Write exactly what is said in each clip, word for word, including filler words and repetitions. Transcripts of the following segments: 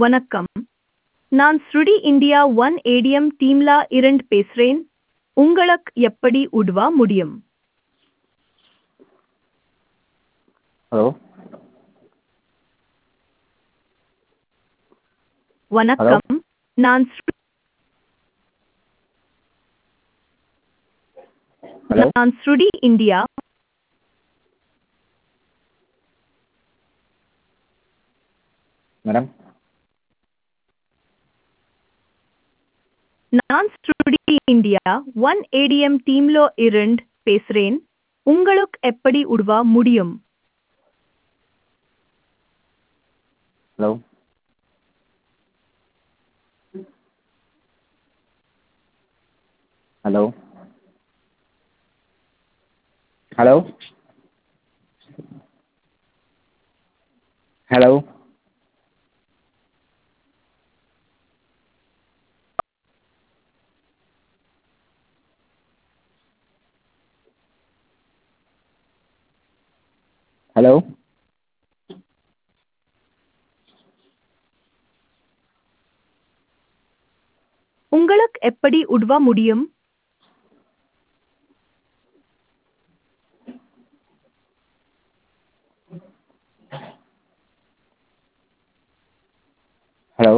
வணக்கம். நான் ஸ்ருடி India one ATM டீம்ல இருந்து பேசுறேன். உங்களுக்கு எப்படி உதவ முடியும்? ஹலோ ஹலோ வணக்கம். நான் ஸ்ரு- ஹலோ நான் ஸ்ருடி இந்தியா மேடம் நான் ஸ்ருடி இந்தியா ஒன் ஏடிஎம் டீம்ல இருந்து பேசுறேன். உங்களுக்கு எப்படி உதவ முடியும்? Hello hello hello hello hello உங்களுக்கு எப்படி உதவ முடியும்? ஹலோ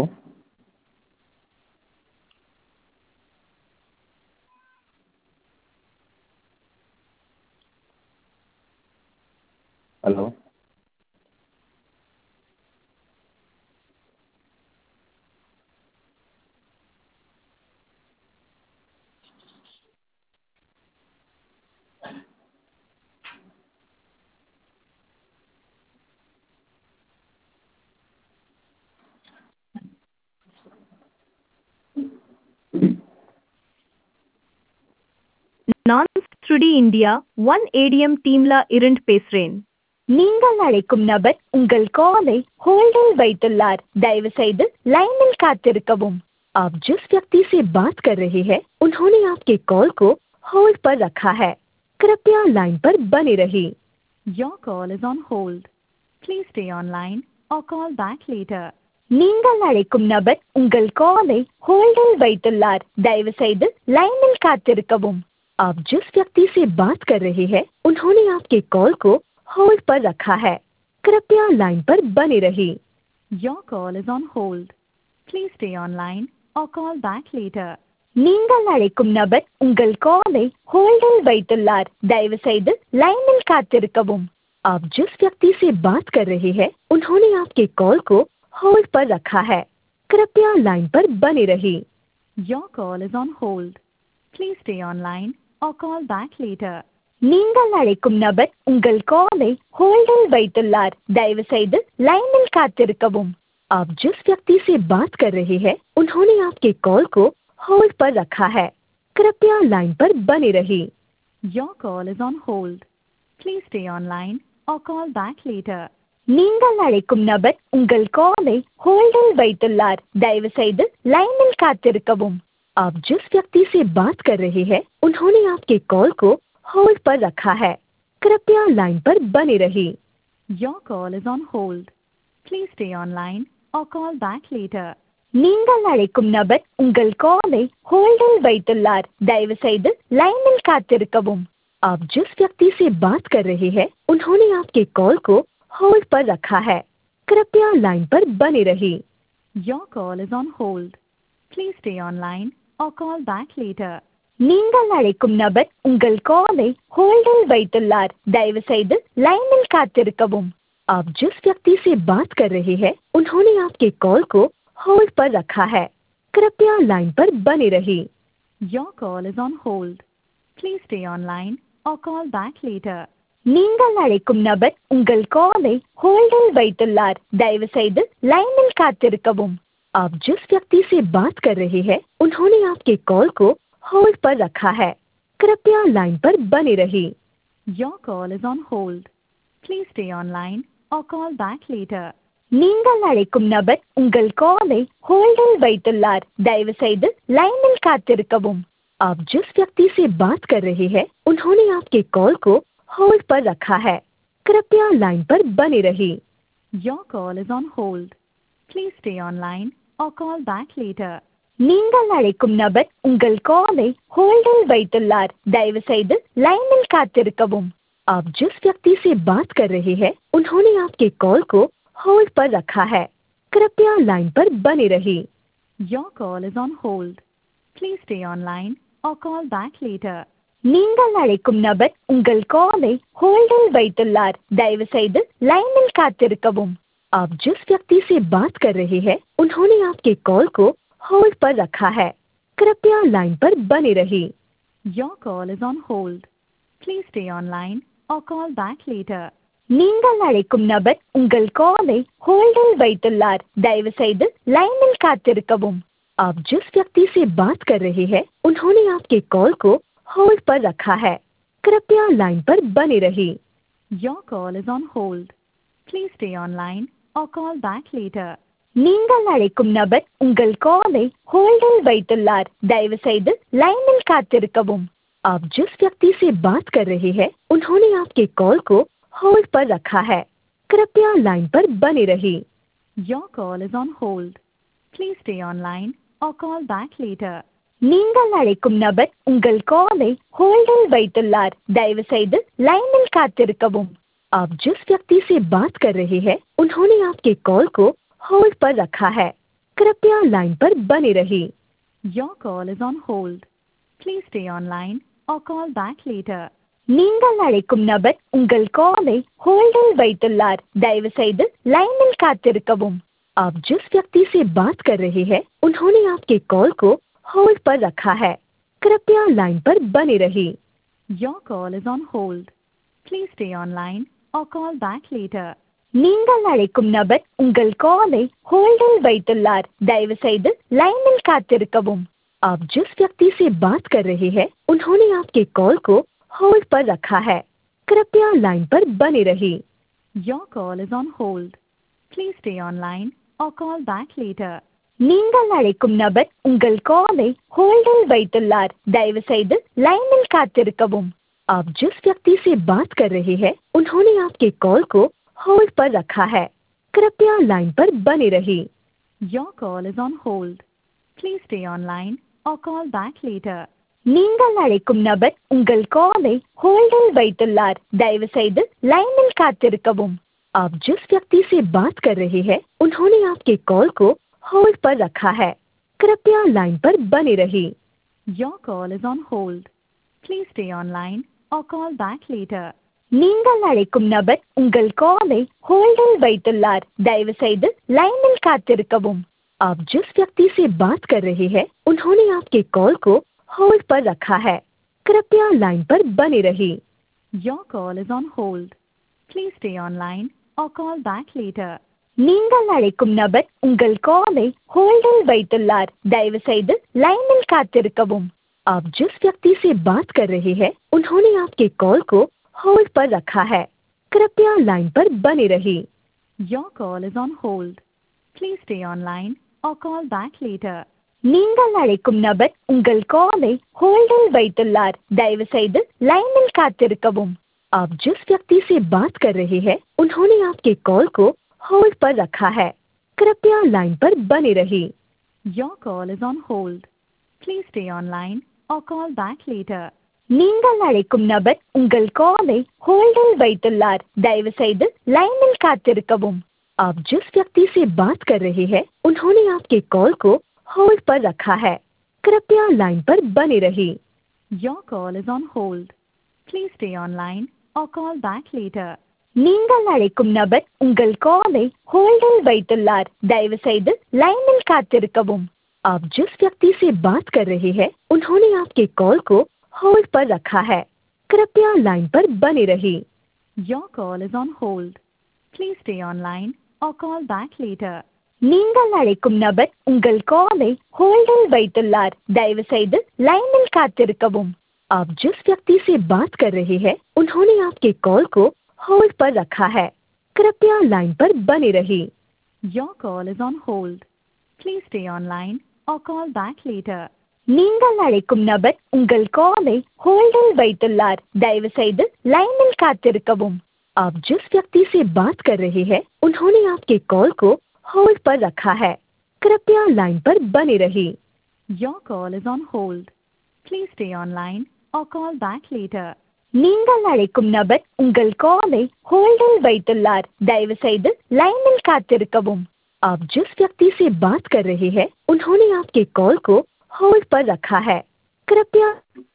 ஹலோ நான் ஸ்ருடி இந்தியா ஒன் ஏடிஎம் டீம்ல இருந்து பேசுறேன். நீங்கள் அழைக்கும் நபர் உங்கள் காலை ஹோல்டில் வைத்துள்ளார். दयவு செய்து लाइनिल காத்திருக்கவும். आप जिस व्यक्ति से बात कर रहे हैं उन्होंने आपके कॉल को होल्ड पर रखा है. कृपया लाइन पर बने रहिए. Your call is on hold. Please stay online or call back later. நீங்கள் அழைக்கும் நபர் உங்கள் காலை ஹோல்டில் வைத்துள்ளார். दयவு செய்து लाइनिल காத்திருக்கவும். आप जिस व्यक्ति से बात कर रहे हैं उन्होंने आपके कॉल को होल्ड पर रखा है. कृपया लाइन पर बने रहिए. Your call is on hold. Please stay online or call back later. நீங்கள் அழைக்கும் நபர் உங்கள் காலை ஹோல்டில் வைத்துள்ளார். दयவு செய்து लाइनिल காத்திருக்கவும். आप जिस व्यक्ति से बात कर रहे हैं उन्होंने आपके कॉल को होल्ड पर रखा है. कृपया लाइन पर बने रहिए. Your call is on hold. Please stay online or call back later. நீங்கள் அழைக்கும் நபர் உங்கள் காலை ஹோல்டில் வைத்துள்ளார். दयவு செய்து लाइनिल காத்திருக்கவும். आप जिस व्यक्ति से बात कर रहे हैं उन्होंने आपके कॉल को होल्ड पर रखा है. कृपया लाइन पर बने रहिए. Your call is on hold. Please stay online or call back later. நீங்கள் அழைக்கும் நபர் உங்கள் காலை ஹோல்டில் வைத்துள்ளார். दयவு செய்து लाइनिल காத்திருக்கவும். आप जिस व्यक्ति से बात कर रहे हैं उन्होंने आपके कॉल को होल्ड पर रखा है. कृपया लाइन पर बने रहिए. Your call is on hold. Please stay online or call back later. நீங்கள் அழைக்கும் நபர் உங்கள் காலை ஹோல்டில் வைத்துள்ளார். दयவு செய்து लाइनिल காத்திருக்கவும். आप जिस व्यक्ति से बात कर रहे हैं उन्होंने आपके कॉल को होल्ड पर रखा है. कृपया लाइन पर बने रहिए. Your call is on hold. Please stay online or call back later. நீங்கள் அழைக்கும் நபர் உங்கள் காலை ஹோல்டில் வைத்துள்ளார். दयவு செய்து लाइनिल காத்திருக்கவும். आप जिस व्यक्ति से बात कर रहे हैं उन्होंने आपके कॉल को होल्ड पर रखा है. कृपया लाइन पर बने रहिए. Your call is on hold. Please stay online or call back later. நீங்கள் அழைக்கும் நபர் உங்கள் காலை ஹோல்டில் வைத்துள்ளார். दयவு செய்து लाइनिल காத்திருக்கவும். आप जिस व्यक्ति से बात कर रहे हैं उन्होंने आपके कॉल को होल्ड पर रखा है. कृपया लाइन पर बने रहिए. Your call is on hold. Please stay online or call back later. நீங்கள் அழைக்கும் நபர் உங்கள் காலை ஹோல்டில் வைத்துள்ளார். दयவு செய்து लाइनिल காத்திருக்கவும். आप जिस व्यक्ति से बात कर रहे हैं उन्होंने आपके कॉल को होल्ड पर रखा है. कृपया लाइन पर बने रहिए. Your call is on hold. Please stay online or call back later. நீங்கள் அழைக்கும் நபர் உங்கள் காலை ஹோல்டில் வைத்துள்ளார். दयவு செய்து लाइनिल காத்திருக்கவும். आप जिस व्यक्ति से बात कर रहे हैं उन्होंने आपके कॉल को होल्ड पर रखा है. कृपया लाइन पर बने रहिए. Your call is on hold. Please stay online or call back later. நீங்கள் அழைக்கும் நபர் உங்கள் காலை ஹோல்டில் வைத்துள்ளார். दयவு செய்து लाइनिल காத்திருக்கவும். आप जिस व्यक्ति से बात कर रहे हैं उन्होंने आपके कॉल को होल्ड पर रखा है. कृपया लाइन पर बने रहिए. Your call is on hold. Please stay online or call back later. நீங்கள் அழைக்கும் நபர் உங்கள் காலை ஹோல்டில் வைத்துள்ளார். दयவு செய்து लाइनिल காத்திருக்கவும். आप जिस व्यक्ति से बात कर रहे हैं उन्होंने आपके कॉल को होल्ड पर रखा है. कृपया लाइन पर बने रहिए. Your call is on hold. Please stay online or call back later. நீங்கள் அழைக்கும் நபர் உங்கள் காலை ஹோல்டில் வைத்துள்ளார். दयவு செய்து लाइनिल காத்திருக்கவும். आप जिस व्यक्ति से बात कर रहे हैं उन्होंने आपके कॉल को होल्ड पर रखा है. कृपया लाइन पर बने रहिए. Your call is on hold. Please stay online or call back later. நீங்கள் அழைக்கும் நபர் உங்கள் காலை ஹோல்டில் வைத்துள்ளார். दयவு செய்து लाइनिल காத்திருக்கவும். आप जिस व्यक्ति से बात कर रहे हैं उन्होंने आपके कॉल को होल्ड पर रखा है. कृपया लाइन पर बने रहिए. Your call is on hold. Please stay online or call back later. நீங்கள் அழைக்கும் நபர் உங்கள் காலை ஹோல்டில் வைத்துள்ளார். दयவு செய்து लाइनिल காத்திருக்கவும். आप जिस व्यक्ति से बात कर रहे हैं उन्होंने आपके कॉल को होल्ड पर रखा है. कृपया लाइन पर बने रहिए. Your call is on hold. Please stay online or call back later. நீங்கள் அழைக்கும் நபர் உங்கள் காலை ஹோல்டில் வைத்துள்ளார். दयவு செய்து लाइनिल காத்திருக்கவும். आप जिस व्यक्ति से बात कर रहे हैं उन्होंने आपके कॉल को होल्ड पर रखा है. कृपया लाइन पर बने रहिए. Your call is on hold. Please stay online or call back later. நீங்கள் அழைக்கும் நபர் உங்கள் காலை ஹோல்டில் வைத்துள்ளார். दयவு செய்து लाइनिल காத்திருக்கவும். आप जिस व्यक्ति से बात कर रहे हैं उन्होंने आपके कॉल को होल्ड पर रखा है. कृपया लाइन पर बने रहिए. Your call is on hold. Please stay online or call back later. நீங்கள் அழைக்கும் நபர் உங்கள் காலை ஹோல்டில் வைத்துள்ளார். दयவு செய்து लाइनिल காத்திருக்கவும். आप जिस व्यक्ति से बात कर रहे हैं उन्होंने आपके कॉल को होल्ड पर रखा है. कृपया लाइन पर बने रहिए. Your call is on hold. Please stay online or call back later. நீங்கள் அழைக்கும் நபர் உங்கள் காலை ஹோல்டில் வைத்துள்ளார். दयவு செய்து लाइनिल காத்திருக்கவும். आप जिस व्यक्ति से बात कर रहे हैं उन्होंने आपके कॉल को होल्ड पर रखा है. कृपया लाइन पर बने रहिए. Your call is on hold. Please stay online or call back later. நீங்கள் அழைக்கும் நபர் உங்கள் காலை ஹோல்டில் வைத்துள்ளார். दयவு செய்து लाइनिल காத்திருக்கவும். आप जिस व्यक्ति से बात कर रहे हैं उन्होंने आपके कॉल को होल्ड पर रखा है. कृपया लाइन पर बने रहिए. Your call is on hold. Please stay online or call back later. நீங்கள் அழைக்கும் நபர் உங்கள் காலை ஹோல்டில் வைத்துள்ளார். दयவு செய்து लाइनिल காத்திருக்கவும். आप जिस व्यक्ति से बात कर रहे हैं उन्होंने आपके कॉल को होल्ड पर रखा है. कृपया लाइन पर बने रहिए. Your call is on hold. Please stay online or call back later. நீங்கள் அழைக்கும் நபர் உங்கள் காலை ஹோல்டில் வைத்துள்ளார். दयவு செய்து लाइनिल காத்திருக்கவும். आप जिस व्यक्ति से बात कर रहे हैं उन्होंने आपके कॉल को होल्ड पर रखा है. कृपया लाइन पर बने रहिए. Your call is on hold. Please stay online or call back later. நீங்கள் அழைக்கும் நபர் உங்கள் காலை ஹோல்டில் வைத்துள்ளார். दयவு செய்து लाइनिल காத்திருக்கவும். आप जिस व्यक्ति से बात कर रहे हैं उन्होंने आपके कॉल को होल्ड पर रखा है. कृपया लाइन पर बने रहिए. Your call is on hold. Please stay online or call back later. நீங்கள் அழைக்கும் நபர் உங்கள் காலை ஹோல்டில் வைத்துள்ளார். दयவு செய்து लाइनिल காத்திருக்கவும். आप जिस व्यक्ति से बात कर रहे हैं उन्होंने आपके कॉल को होल्ड पर रखा है. कृपया लाइन पर बने रहिए. Your call is on hold. Please stay online or call back later. நீங்கள் அழைக்கும் நபர் உங்கள் காலை ஹோல்டில் வைத்துள்ளார். दयவு செய்து लाइनिल காத்திருக்கவும். आप जिस व्यक्ति से बात कर रहे हैं उन्होंने आपके कॉल को होल्ड पर रखा है। कृपया लाइन पर बने रहिए। Your call is on hold. Please stay online or call back later. நீங்கள் அழைக்கும் நபர் உங்கள் காலை ஹோல்டில் வைத்துள்ளார், தயவு செய்து लाइनिल காத்திருக்கவும்। आप जिस व्यक्ति से बात कर रहे हैं उन्होंने आपके कॉल को होल्ड पर रखा है, कृपया